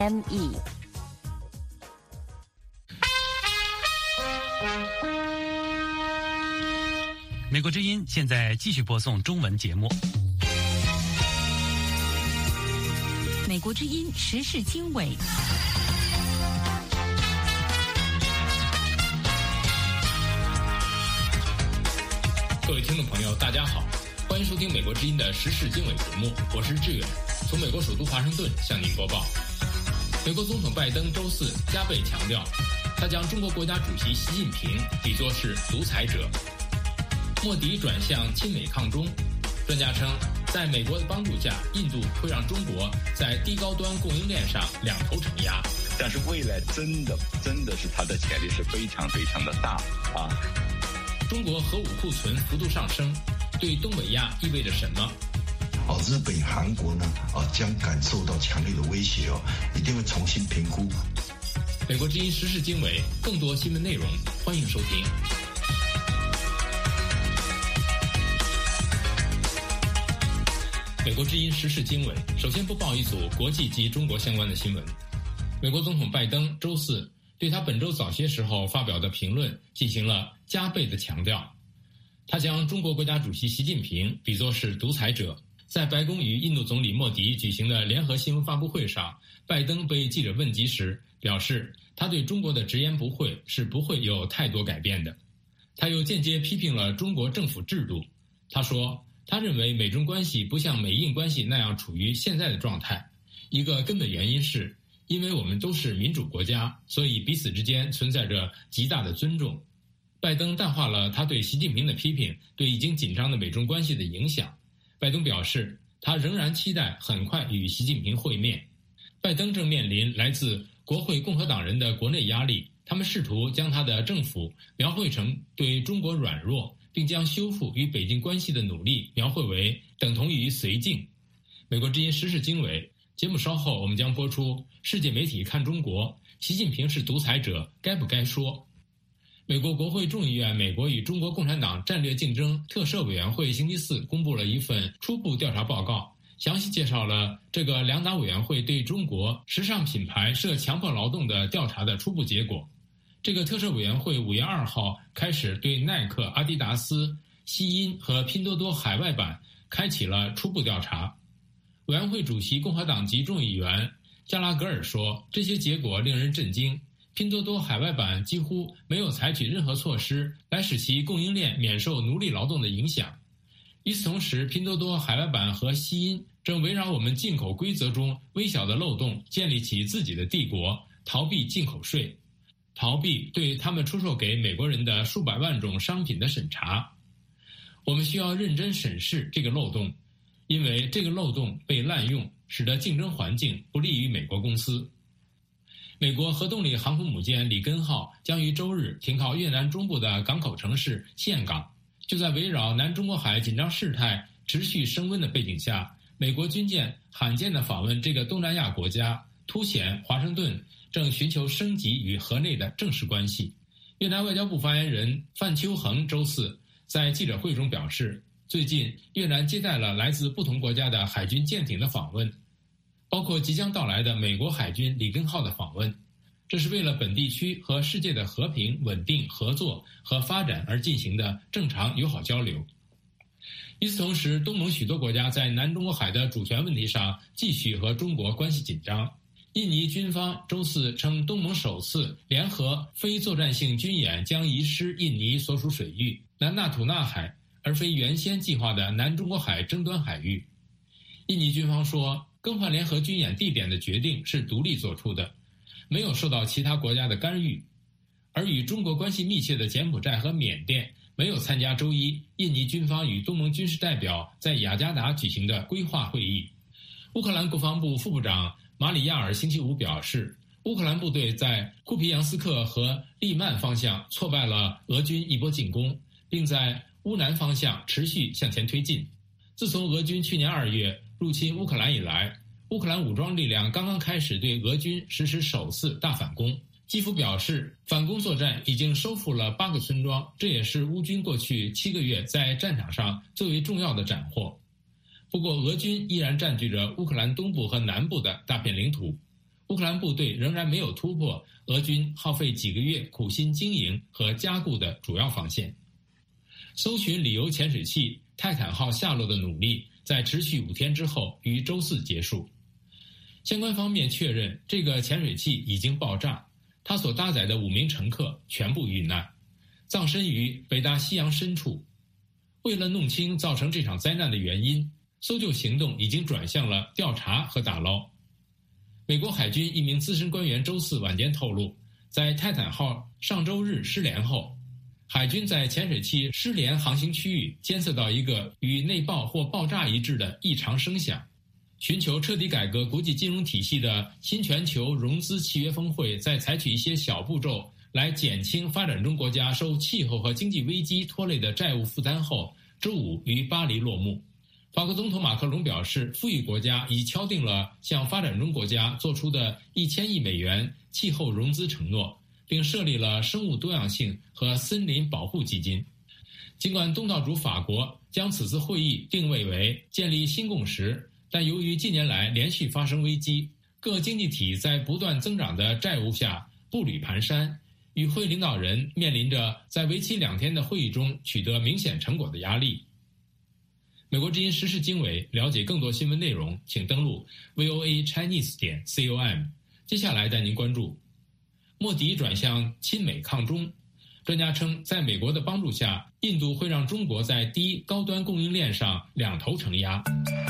ME。 美国之音现在继续播送中文节目。 美国之音时事经纬。 各位听众朋友，大家好，欢迎收听美国之音的时事经纬节目，我是志远，从美国首都华盛顿向您播报。美国总统拜登周四加倍强调，他将中国国家主席习近平比作是独裁者。莫迪转向亲美抗中，专家称，在美国的帮助下，印度会让中国在低高端供应链上两头承压。 但是未来真的是它的潜力是非常非常的大啊！ 中国核武库存幅度上升，对东北亚意味着什么？ 日本、韩国呢将感受到强烈的威胁一定会重新评估。 美国之音时事经纬，更多新闻内容，欢迎收听。美国之音时事经纬，首先播报一组国际及中国相关的新闻。美国总统拜登周四对他本周早些时候发表的评论进行了加倍的强调，他将中国国家主席习近平比作是独裁者。在白宫与印度总理莫迪举行的联合新闻发布会上，拜登被记者问及时表示，他对中国的直言不讳是不会有太多改变的。他又间接批评了中国政府制度。他说，他认为美中关系不像美印关系那样处于现在的状态，一个根本原因是因为我们都是民主国家，所以彼此之间存在着极大的尊重。拜登淡化了他对习近平的批评对已经紧张的美中关系的影响。拜登表示，他仍然期待很快与习近平会面。拜登正面临来自国会共和党人的国内压力，他们试图将他的政府描绘成对中国软弱，并将修复与北京关系的努力描绘为等同于绥靖。美国之音时事经纬节目稍后我们将播出世界媒体看中国，习近平是独裁者，该不该说？美国国会众议院美国与中国共产党战略竞争特设委员会星期四公布了一份初步调查报告，详细介绍了这个两党委员会对中国时尚品牌涉强迫劳动的调查的初步结果。这个特设委员会5月2号开始对耐克、阿迪达斯、西音和拼多多海外版开启了初步调查。委员会主席共和党籍众议员加拉格尔说，这些结果令人震惊。拼多多海外版几乎没有采取任何措施来使其供应链免受奴隶劳动的影响。与此同时，拼多多海外版和西音正围绕我们进口规则中微小的漏洞建立起自己的帝国，逃避进口税，逃避对他们出售给美国人的数百万种商品的审查。我们需要认真审视这个漏洞，因为这个漏洞被滥用，使得竞争环境不利于美国公司。美国核动力航空母舰里根号将于周日停靠越南中部的港口城市岘港。就在围绕南中国海紧张事态持续升温的背景下，美国军舰罕见地访问这个东南亚国家，凸显华盛顿正寻求升级与河内的正式关系。越南外交部发言人范秋恒周四在记者会中表示，最近越南接待了来自不同国家的海军舰艇的访问，包括即将到来的美国海军里根号的访问，这是为了本地区和世界的和平、稳定、合作和发展而进行的正常友好交流。与此同时，东盟许多国家在南中国海的主权问题上继续和中国关系紧张。印尼军方周四称，东盟首次联合非作战性军演将移师印尼所属水域南纳土纳海，而非原先计划的南中国海争端海域。印尼军方说，更换联合军演地点的决定是独立做出的，没有受到其他国家的干预。而与中国关系密切的柬埔寨和缅甸没有参加周一印尼军方与东盟军事代表在雅加达举行的规划会议。乌克兰国防部副部长马里亚尔星期五表示，乌克兰部队在库皮扬斯克和利曼方向挫败了俄军一波进攻，并在乌南方向持续向前推进。自从俄军去年2月入侵乌克兰以来，乌克兰武装力量刚刚开始对俄军实施首次大反攻。基辅表示，反攻作战已经收复了8个村庄，这也是乌军过去7个月在战场上最为重要的斩获。不过，俄军依然占据着乌克兰东部和南部的大片领土。 乌克兰部队仍然没有突破俄军耗费几个月苦心经营和加固的主要防线。搜寻理由潜水器泰坦号下落的努力在持续5天之后于周四结束。相关方面确认，这个潜水器已经爆炸，它所搭载的5名乘客全部遇难，葬身于北大西洋深处。为了弄清造成这场灾难的原因，搜救行动已经转向了调查和打捞。美国海军一名资深官员周四晚间透露，在泰坦号上周日失联后，海军在潜水器失联航行区域监测到一个与内爆或爆炸一致的异常声响。寻求彻底改革国际金融体系的新全球融资契约峰会在采取一些小步骤来减轻发展中国家受气候和经济危机拖累的债务负担后，周五于巴黎落幕。法国总统马克龙表示，富裕国家已敲定了向发展中国家做出的1000亿美元气候融资承诺，并设立了生物多样性和森林保护基金。尽管东道主法国将此次会议定位为建立新共识，但由于近年来连续发生危机，各经济体在不断增长的债务下步履蹒跚，与会领导人面临着在为期2天的会议中取得明显成果的压力。美国之音时事经纬，了解更多新闻内容，请登录 voachinese.com。接下来带您关注：莫迪转向亲美抗中。专家称，在美国的帮助下，印度会让中国在低高端供应链上两头承压。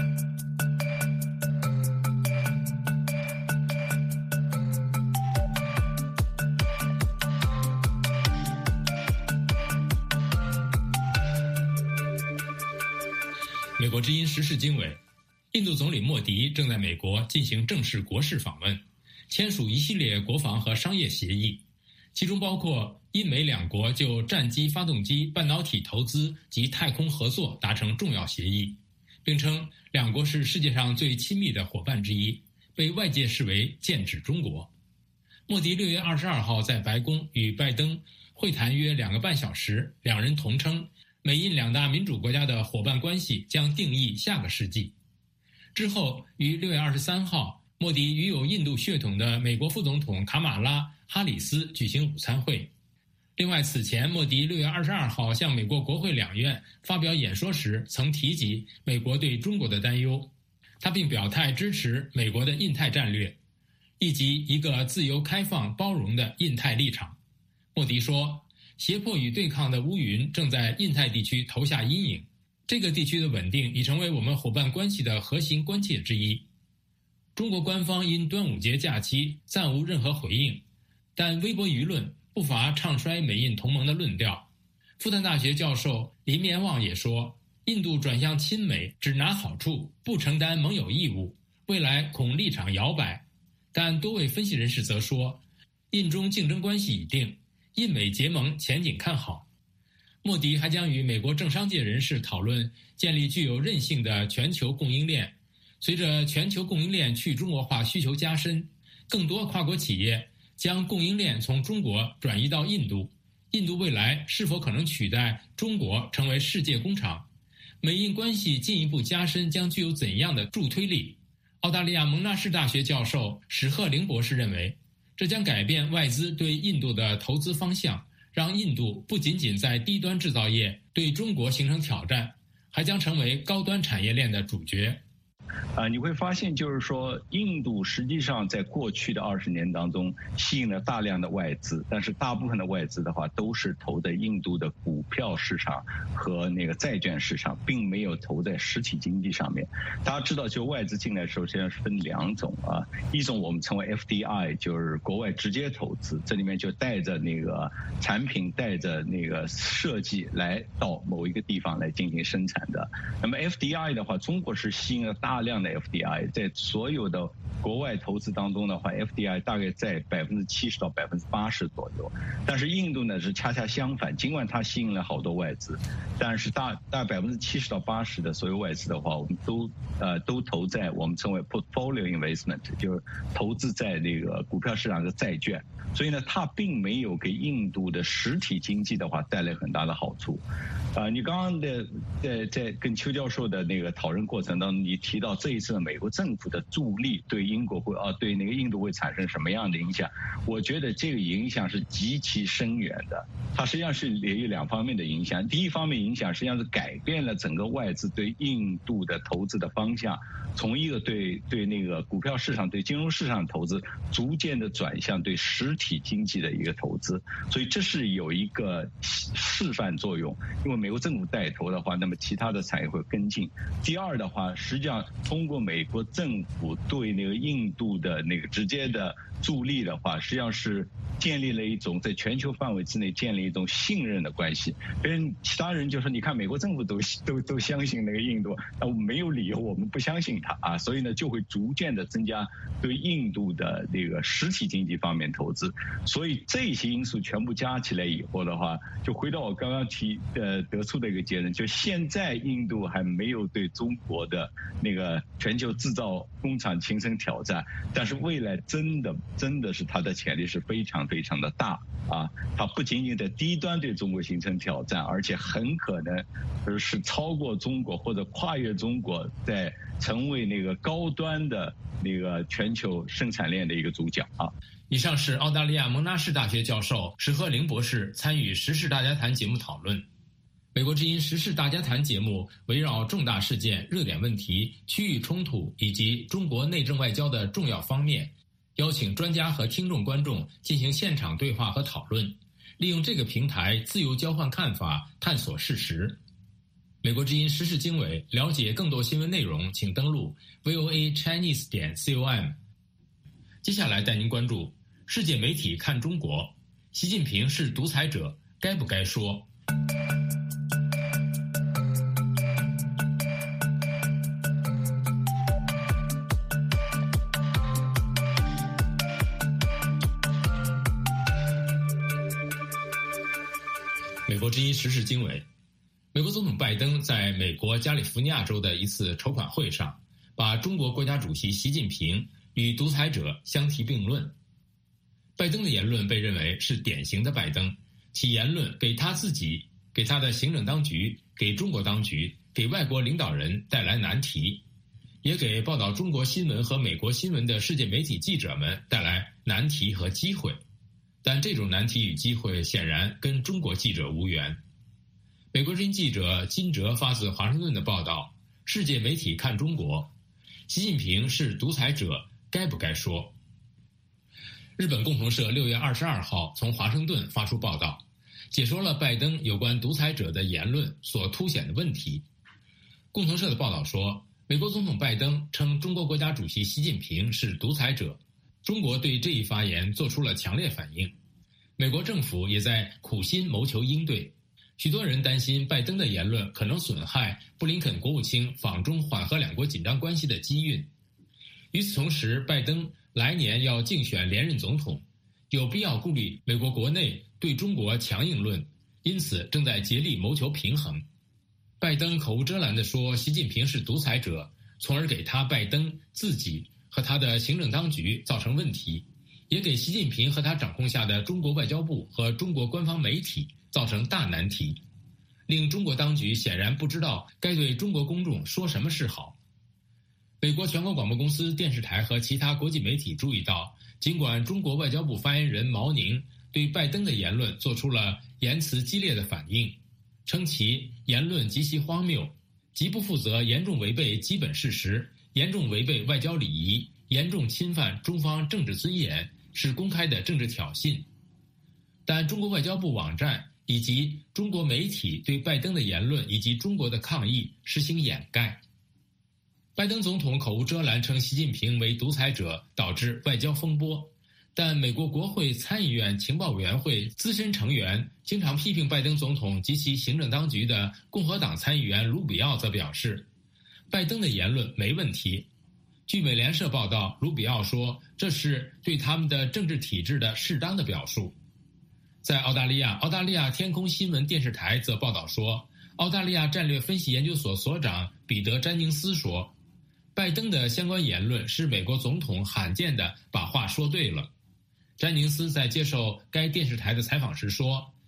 美国之音时事经纬，印度总理莫迪正在美国进行正式国事访问，签署一系列国防和商业协议，其中包括印美两国就战机发动机、半导体投资及太空合作达成重要协议，并称两国是世界上最亲密的伙伴之一，被外界视为剑指中国。莫迪6月22号在白宫与拜登会谈约2个半小时，两人同称美印两大民主国家的伙伴关系将定义下个世纪。之后于6月23号，莫迪与有印度血统的美国副总统卡马拉·哈里斯举行午餐会。另外，此前莫迪6月22号向美国国会两院发表演说时曾提及美国对中国的担忧，他并表态支持美国的印太战略，以及一个自由、开放、包容的印太立场。莫迪说，胁迫与对抗的乌云正在印太地区投下阴影，这个地区的稳定已成为我们伙伴关系的核心关切之一。中国官方因端午节假期暂无任何回应，但微博舆论不乏唱衰美印同盟的论调。复旦大学教授林绵旺也说，印度转向亲美只拿好处，不承担盟友义务，未来恐立场摇摆。但多位分析人士则说，印中竞争关系已定，印美结盟前景看好。莫迪还将与美国政商界人士讨论建立具有韧性的全球供应链。随着全球供应链去中国化需求加深，更多跨国企业将供应链从中国转移到印度。印度未来是否可能取代中国成为世界工厂？美印关系进一步加深将具有怎样的助推力？澳大利亚蒙纳士大学教授史鹤林博士认为，这将改变外资对印度的投资方向，让印度不仅仅在低端制造业对中国形成挑战，还将成为高端产业链的主角。 你会发现就是说，印度实际上在过去的20年当中吸引了大量的外资，但是大部分的外资的话都是投在印度的股票市场和那个债券市场，并没有投在实体经济上面。大家知道，就外资进来的时候，实际上是分2种啊，一种我们称为 FDI， 就是国外直接投资，这里面就带着那个产品、带着那个设计来到某一个地方来进行生产的。那么 FDI 的话，中国是吸引了大量的 FDI， 在所有的国外投资当中的话 ，FDI 大概在70%到80%左右。但是印度呢是恰恰相反，尽管它吸引了好多外资，但是大70%到80%的所有外资的话，我们都投在我们称为 portfolio investment， 就是投资在那个股票市场的债券。所以呢，它并没有给印度的实体经济的话带来很大的好处。 你刚刚在跟邱教授的那个讨论过程当中，你提到这一次美国政府的助力对英国对那个印度会产生什么样的影响？我觉得这个影响是极其深远的。它实际上是也有两方面的影响。第一方面影响实际上是改变了整个外资对印度的投资的方向，从一个对那个股票市场、对金融市场投资，逐渐的转向对实体经济的一个投资。所以这是有一个示范作用，因为美国政府带头的话，那么其他的产业会跟进。第二的话，实际上通过美国政府对那个印度的那个直接的助力的话，实际上是建立了一种在全球范围之内建立一种信任的关系。跟其他人就说，你看美国政府都相信那个印度，没有理由我们不相信他啊，所以呢就会逐渐的增加对印度的那个实体经济方面投资。所以这些因素全部加起来以后的话，就回到我刚刚得出的一个结论，就现在印度还没有对中国的那个全球制造工厂形成挑战，但是未来真的是它的潜力是非常非常的大啊！它不仅仅在低端对中国形成挑战，而且很可能是超过中国或者跨越中国，在成为那个高端的那个全球生产链的一个主角啊！ 以上是澳大利亚蒙纳士大学教授史鹤林博士参与时事大家谈节目讨论。美国之音时事大家谈节目围绕重大事件、热点问题、区域冲突以及中国内政外交的重要方面，邀请专家和听众观众进行现场对话和讨论，利用这个平台自由交换看法，探索事实。美国之音时事经纬，了解更多新闻内容，请登录 voachinese.com。 接下来带您关注世界媒体看中国，习近平是独裁者，该不该说？美国之音时事经纬，美国总统拜登在美国加利福尼亚州的一次筹款会上，把中国国家主席习近平与独裁者相提并论。拜登的言论被认为是典型的拜登，其言论给他自己、给他的行政当局、给中国当局、给外国领导人带来难题，也给报道中国新闻和美国新闻的世界媒体记者们带来难题和机会。但这种难题与机会显然跟中国记者无缘。美国之音记者金哲发自华盛顿的报道，世界媒体看中国，习近平是独裁者，该不该说？日本共同社6月22号从华盛顿发出报道，解说了拜登有关独裁者的言论所凸显的问题。共同社的报道说，美国总统拜登称中国国家主席习近平是独裁者，中国对这一发言做出了强烈反应。美国政府也在苦心谋求应对，许多人担心拜登的言论可能损害布林肯国务卿访中缓和两国紧张关系的机运。与此同时，拜登来年要竞选连任总统，有必要顾虑美国国内对中国强硬论，因此正在竭力谋求平衡。拜登口无遮拦地说习近平是独裁者，从而给他拜登自己和他的行政当局造成问题，也给习近平和他掌控下的中国外交部和中国官方媒体造成大难题，令中国当局显然不知道该对中国公众说什么是好。美国全国广播公司电视台和其他国际媒体注意到，尽管中国外交部发言人毛宁对拜登的言论做出了言辞激烈的反应，称其言论极其荒谬，极不负责，严重违背基本事实，严重违背外交礼仪，严重侵犯中方政治尊严，是公开的政治挑衅。但中国外交部网站以及中国媒体对拜登的言论以及中国的抗议实行掩盖。拜登总统口无遮拦称习近平为独裁者，导致外交风波，但美国国会参议院情报委员会资深成员、经常批评拜登总统及其行政当局的共和党参议员卢比奥则表示，拜登的言论没问题。据美联社报道，卢比奥说这是对他们的政治体制的适当的表述。在澳大利亚天空新闻电视台则报道说，澳大利亚战略分析研究所所长彼得·詹宁斯说，拜登的相关言论是美国总统罕见地把话说对了。詹宁斯在接受该电视台的采访时说，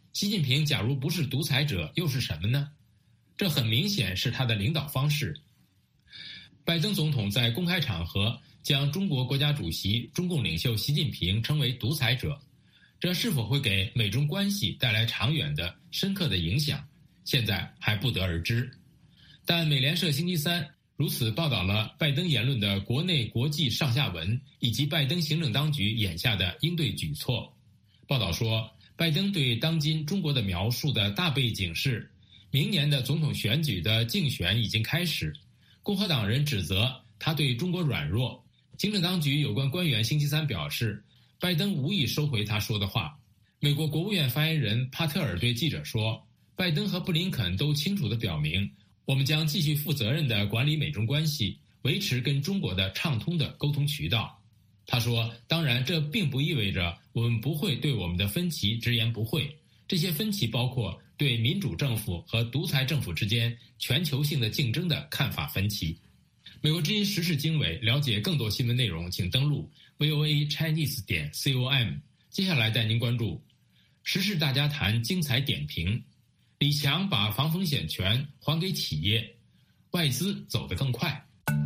习近平假如不是独裁者，又是什么呢？这很明显是他的领导方式。拜登总统在公开场合将中国国家主席、中共领袖习近平称为独裁者，这是否会给美中关系带来长远的、深刻的影响，现在还不得而知。但美联社星期三如此报道了拜登言论的国内国际上下文，以及拜登行政当局眼下的应对举措。报道说，拜登对当今中国的描述的大背景是，明年的总统选举的竞选已经开始，共和党人指责他对中国软弱。行政当局有关官员星期三表示，拜登无意收回他说的话。美国国务院发言人帕特尔对记者说，拜登和布林肯都清楚地表明，我们将继续负责任地管理美中关系，维持跟中国的畅通的沟通渠道。他说，当然这并不意味着我们不会对我们的分歧直言不讳，这些分歧包括对民主政府和独裁政府之间全球性的竞争的看法分歧。美国之音时事经纬，了解更多新闻内容请登录 voachinese.com。 接下来带您关注时事大家谈精彩点评，李强把防风险权还给企业，外资走得更快。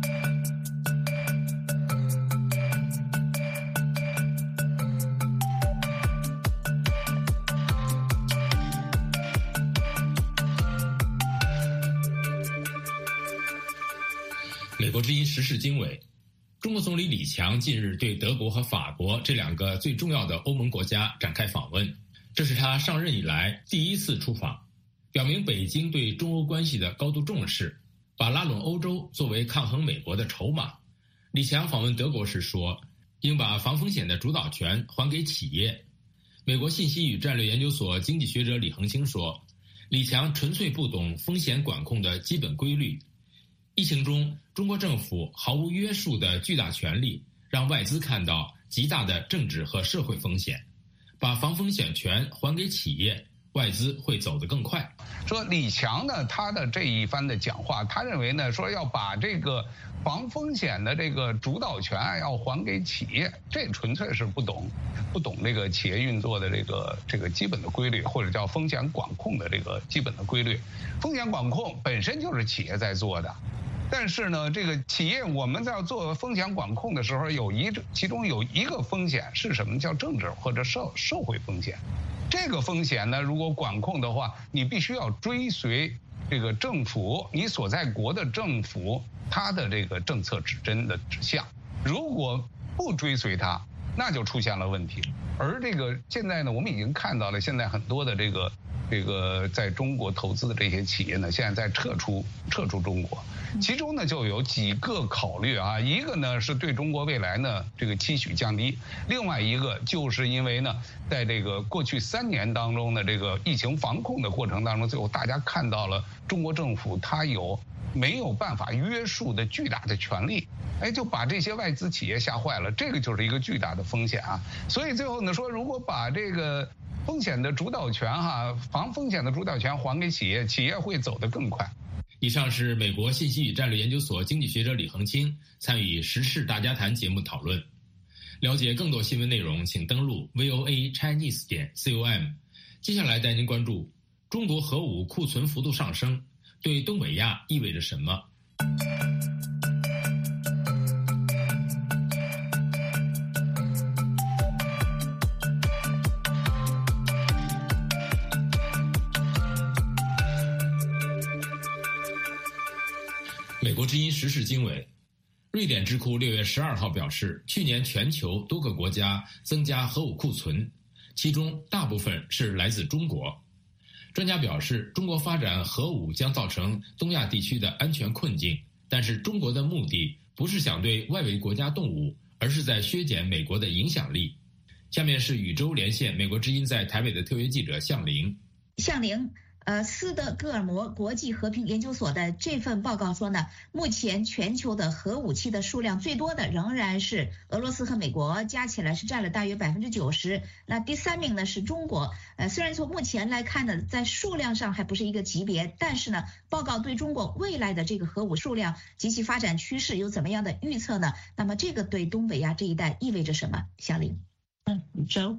美国之音时事经纬，中国总理李强近日对德国和法国这两个最重要的欧盟国家展开访问，这是他上任以来第一次出访，表明北京对中欧关系的高度重视，把拉拢欧洲作为抗衡美国的筹码。李强访问德国时说，应把防风险的主导权还给企业。美国信息与战略研究所经济学者李恒清说，李强纯粹不懂风险管控的基本规律。疫情中，中国政府毫无约束的巨大权力，让外资看到极大的政治和社会风险。把防风险权还给企业，外资会走得更快。 说李强呢，他的这一番的讲话，他认为呢，说要把这个防风险的这个主导权要还给企业，这纯粹是不懂这个企业运作的这个基本的规律，或者叫风险管控的这个基本的规律。风险管控本身就是企业在做的。但是呢，这个企业我们在做风险管控的时候，其中有一个风险是什么？叫政治或者社会风险。这个风险呢，如果管控的话，你必须要追随这个政府，你所在国的政府它的这个政策指向。如果不追随它，那就出现了问题。而这个现在呢，我们已经看到了，现在很多的这个在中国投资的这些企业呢，现在在撤出中国。其中呢就有几个考虑啊，一个呢是对中国未来呢这个期许降低，另外一个就是因为呢在这个过去3年当中的这个疫情防控的过程当中，最后大家看到了中国政府它没有办法约束的巨大的权力，就把这些外资企业吓坏了，这个就是一个巨大的风险啊。所以最后呢说，如果把这个风险的主导权防风险的主导权还给企业，企业会走得更快。 以上是美国信息与战略研究所经济学者李恒清参与时事大家谈节目讨论。了解更多新闻内容请登录 voachinese.com。 接下来带您关注中国核武库存幅度上升对东北亚意味着什么。美国之音时事经纬，瑞典智库6月12号表示，去年全球多个国家增加核武库存，其中大部分是来自中国。专家表示，中国发展核武将造成东亚地区的安全困境，但是中国的目的不是想对外围国家动武，而是在削减美国的影响力。下面是宇宙连线美国之音在台北的特约记者向玲。 斯德哥尔摩国际和平研究所的这份报告说呢，目前全球的核武器的数量最多的仍然是俄罗斯和美国，加起来是占了大约90%。那第3名呢是中国。虽然从目前来看呢，在数量上还不是一个级别，但是呢，报告对中国未来的这个核武数量及其发展趋势有怎么样的预测呢？那么这个对东北亚这一带意味着什么？小林。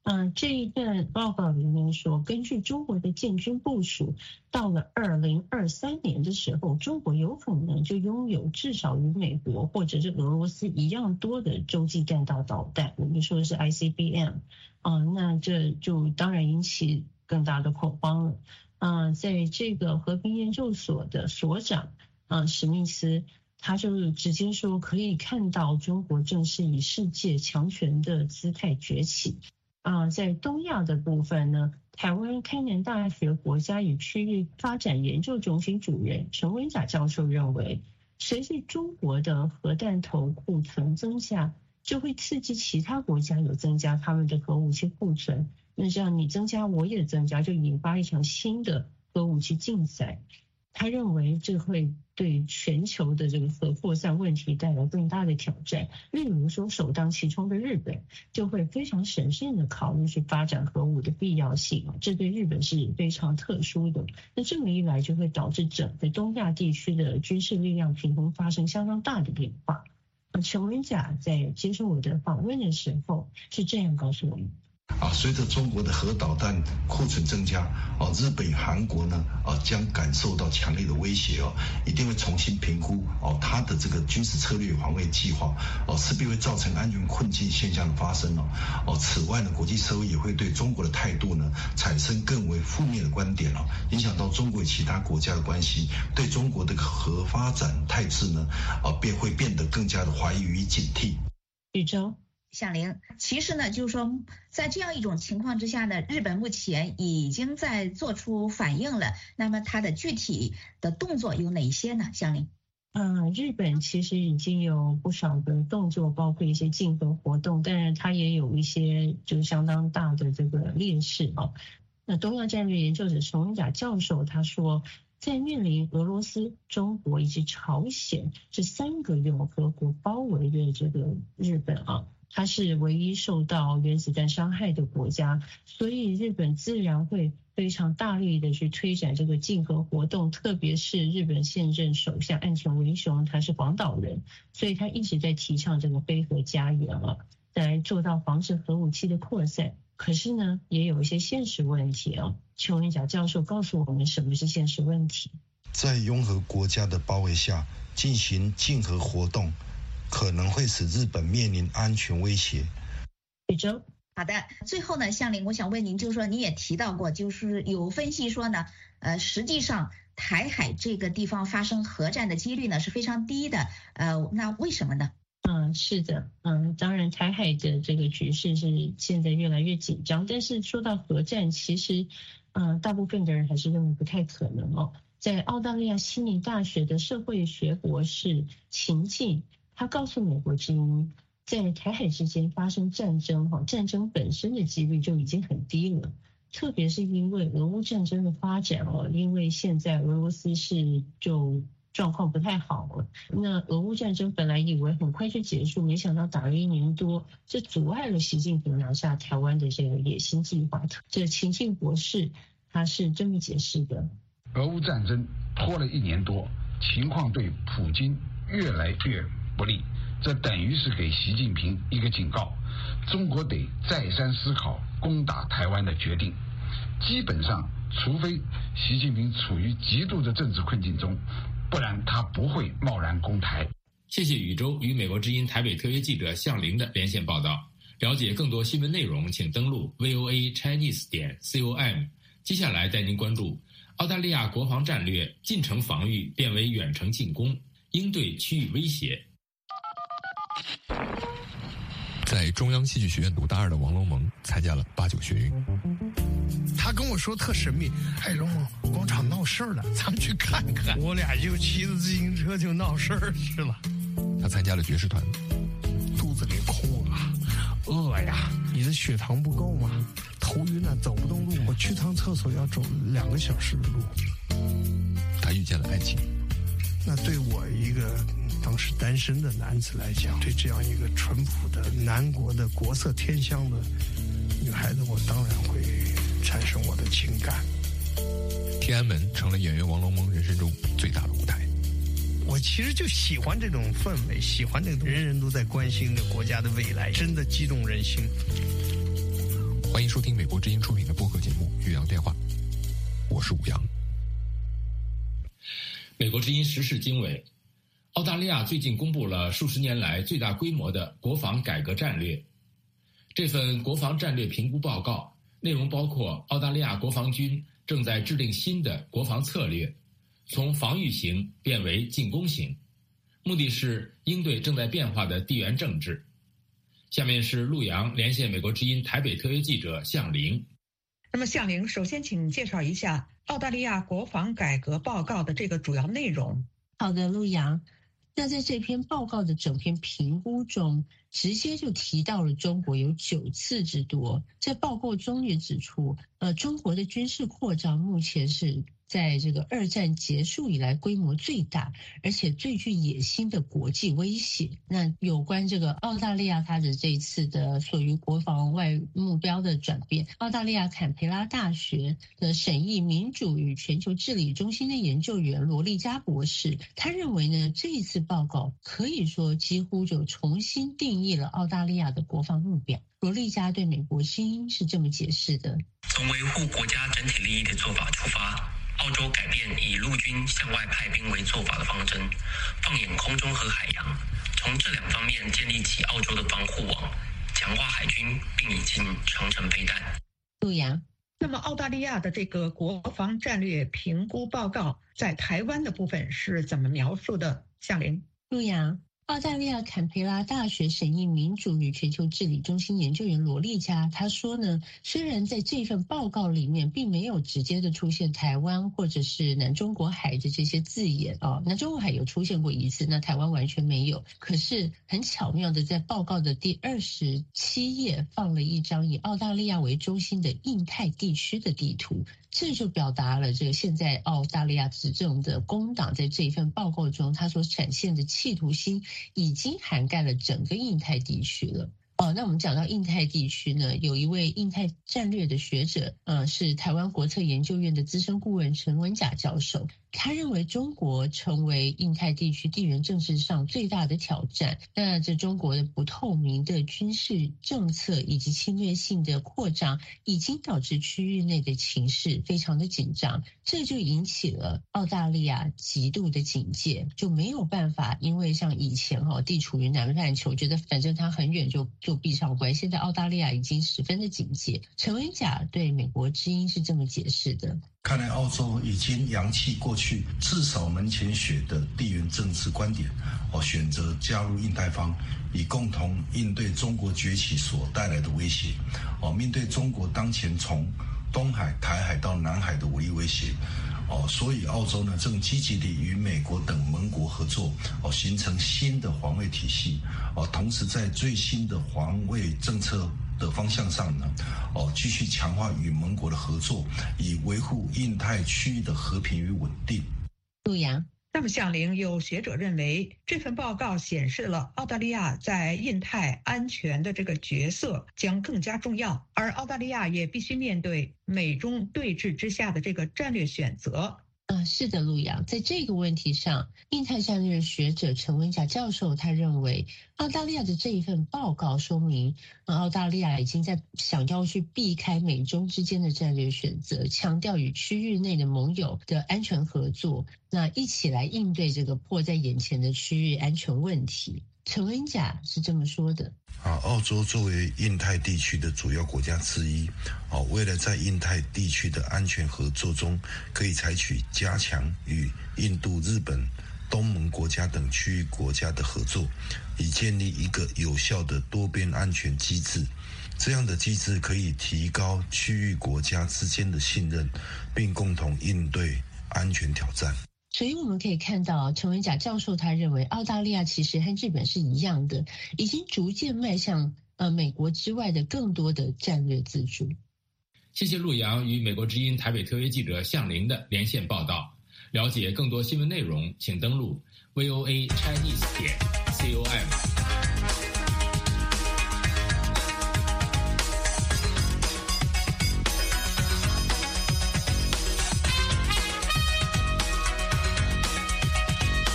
这一段报告里面说，根据中国的建军部署，到了2023年的时候，中国有可能就拥有至少与美国或者是俄罗斯一样多的洲际弹道导弹，我们说的是 ICBM， 那这就当然引起更大的恐慌了。在这个和平研究所的所长史密斯，他就直接说可以看到中国正是以世界强权的姿态崛起。在东亚的部分呢，台湾开南大学国家与区域发展研究中心主任陈文甲教授认为，随着中国的核弹头库存增加，就会刺激其他国家有增加他们的核武器库存，那这样你增加我也增加，就引发一场新的核武器竞赛。他认为这会对全球的这个核扩散问题带来更大的挑战。例如说，首当其冲的日本就会非常审慎的考虑去发展核武的必要性，这对日本是非常特殊的。那这么一来，就会导致整个东亚地区的军事力量平衡发生相当大的变化。陈文甲在接受我的访问的时候是这样告诉我们。 随着中国的核导弹库存增加，日本、韩国呢，将感受到强烈的威胁一定会重新评估它的这个军事策略防卫计划势必会造成安全困境现象的发生此外呢，国际社会也会对中国的态度呢产生更为负面的观点影响到中国与其他国家的关系，对中国的核发展态势呢便会变得更加的怀疑与警惕。 宇宙。 向凌，其实呢，就是说，在这样一种情况之下呢，日本目前已经在做出反应了。那么它的具体的动作有哪些呢？向凌， 日本其实已经有不少的动作，包括一些竞合活动，但是它也有一些就相当大的这个劣势那东亚战略研究者陈文甲教授他说，在面临俄罗斯、中国以及朝鲜这3个用核国包围的这个日本它是唯一受到原子弹伤害的国家，所以日本自然会非常大力的去推展这个竞核活动，特别是日本现任首相岸田文雄，他是广岛人，所以他一直在提倡这个非核家园来做到防止核武器的扩散。可是呢，也有一些现实问题陈文甲教授告诉我们什么是现实问题。 在拥核国家的包围下进行竞核活动，可能会使日本面临安全威胁。 宇宙。 好的，最后呢，向凌，我想问您，就是说你也提到过，就是有分析说呢，实际上台海这个地方发生核战的几率呢是非常低的，那为什么呢？ 是的，当然台海的这个局势是现在越来越紧张，但是说到核战，其实大部分的人还是认为不太可能在澳大利亚悉尼大学的社会学博士秦晋，他告诉美国之音，在台海之间发生战争战争本身的几率就已经很低了，特别是因为俄乌战争的发展因为现在俄罗斯是就状况不太好了，那俄乌战争本来以为很快就结束，没想到打了1年多，这阻碍了习近平拿下台湾的这个野心计划。这秦晋博士他是这么解释的： 俄乌战争拖了1年多，情况对普京越来越不利，这等于是给习近平一个警告，中国得再三思考攻打台湾的决定。基本上，除非习近平处于极度的政治困境中，不然他不会贸然攻台。 谢谢宇宙与美国之音台北特约记者向凌的连线报道。了解更多新闻内容，请登录 voachinese.com。接下来带您关注澳大利亚国防战略近程防御变为远程进攻，应对区域威胁。 在中央戏剧学院读大2的王龙蒙参加了89学运。 他跟我说特神秘，龙蒙广场闹事儿了，咱们去看看。我俩就骑着自行车就闹事儿去了。 他参加了爵士团。 肚子里空啊，饿呀，你的血糖不够吗？头晕啊，走不动路，我去趟厕所要走2个小时的路。 他遇见了爱情。 那对我一个当时单身的男子来讲，对这样一个淳朴的南国的国色天香的女孩子，我当然会产生我的情感。 天安门成了演员王龙蒙人生中最大的舞台。 我其实就喜欢这种氛围，喜欢这个人人都在关心的国家的未来，真的激动人心。 欢迎收听美国之音出品的播客节目《岳阳电话》，我是武阳。 美国之音时事经纬，澳大利亚最近公布了数十年来最大规模的国防改革战略。这份国防战略评估报告内容包括澳大利亚国防军正在制定新的国防策略，从防御型变为进攻型，目的是应对正在变化的地缘政治。下面是陆阳连线美国之音台北特约记者向凌。 那么向凌，首先请介绍一下澳大利亚国防改革报告的这个主要内容。 好的，陆阳。那在这篇报告的整篇评估中，直接就提到了中国有9次之多。在报告中也指出，中国的军事扩张目前是在这个2战结束以来规模最大，而且最具野心的国际威胁。那有关这个澳大利亚它的这一次的属于国防外目标的转变，澳大利亚坎培拉大学的审议民主与全球治理中心的研究员罗丽佳博士，他认为呢，这一次报告可以说几乎就重新定义了澳大利亚的国防目标。罗丽佳对美国之音是这么解释的： 从维护国家整体利益的做法出发，澳洲改变以陆军向外派兵为做法的方针，放眼空中和海洋，从这2方面建立起澳洲的防护网，强化海军，并引进长程飞弹。 陆阳， 那么澳大利亚的这个国防战略评估报告在台湾的部分是怎么描述的？向凌。 陆阳，澳大利亚坎培拉大学审议民主与全球治理中心研究员罗丽佳他说呢，虽然在这份报告里面并没有直接的出现台湾或者是南中国海的这些字眼南中国海有出现过一次，那台湾完全没有。可是很巧妙的在报告的第27页放了一张以澳大利亚为中心的印太地区的地图，这就表达了这个现在澳大利亚执政的工党在这一份报告中他所展现的企图心已经涵盖了整个印太地区了。那我们讲到印太地区呢，有一位印太战略的学者，是台湾国策研究院的资深顾问陈文甲教授。他认为中国成为印太地区地缘政治上最大的挑战。那这中国的不透明的军事政策以及侵略性的扩张，已经导致区域内的情势非常的紧张，这就引起了澳大利亚极度的警戒，就没有办法，因为像以前地处于南半球，觉得反正它很远就闭上关，现在澳大利亚已经十分的警戒。陈文甲对美国之音是这么解释的： 看来澳洲已经扬弃过去至少门前雪的地缘政治观点，选择加入印太方，以共同应对中国崛起所带来的威胁。面对中国当前从东海、台海到南海的武力威胁，所以澳洲呢正积极地与美国等盟国合作，形成新的防卫体系。同时在最新的防卫政策的方向上呢，继续强化与盟国的合作，以维护印太区域的和平与稳定。 陆阳， 那么向凌，有学者认为这份报告显示了澳大利亚在印太安全的这个角色将更加重要，而澳大利亚也必须面对美中对峙之下的这个战略选择。 是的，陆阳，在这个问题上，印太战略学者陈文甲教授他认为，澳大利亚的这一份报告说明，澳大利亚已经在想要去避开美中之间的战略选择，强调与区域内的盟友的安全合作，那一起来应对这个迫在眼前的区域安全问题。陈文甲是这么说的： 澳洲作为印太地区的主要国家之一，为了在印太地区的安全合作中，可以采取加强与印度、日本、东盟国家等区域国家的合作，以建立一个有效的多边安全机制。这样的机制可以提高区域国家之间的信任，并共同应对安全挑战。 所以我们可以看到，陈文甲教授他认为，澳大利亚其实和日本是一样的，已经逐渐迈向美国之外的更多的战略自主。 谢谢陆阳与美国之音台北特约记者向凌的连线报道。了解更多新闻内容，请登录 voachinese.com。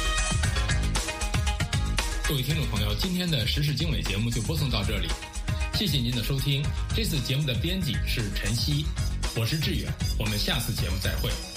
各位听众朋友，今天的时事经纬节目就播送到这里。 谢谢您的收听。这次节目的编辑是陈曦，我是志远，我们下次节目再会。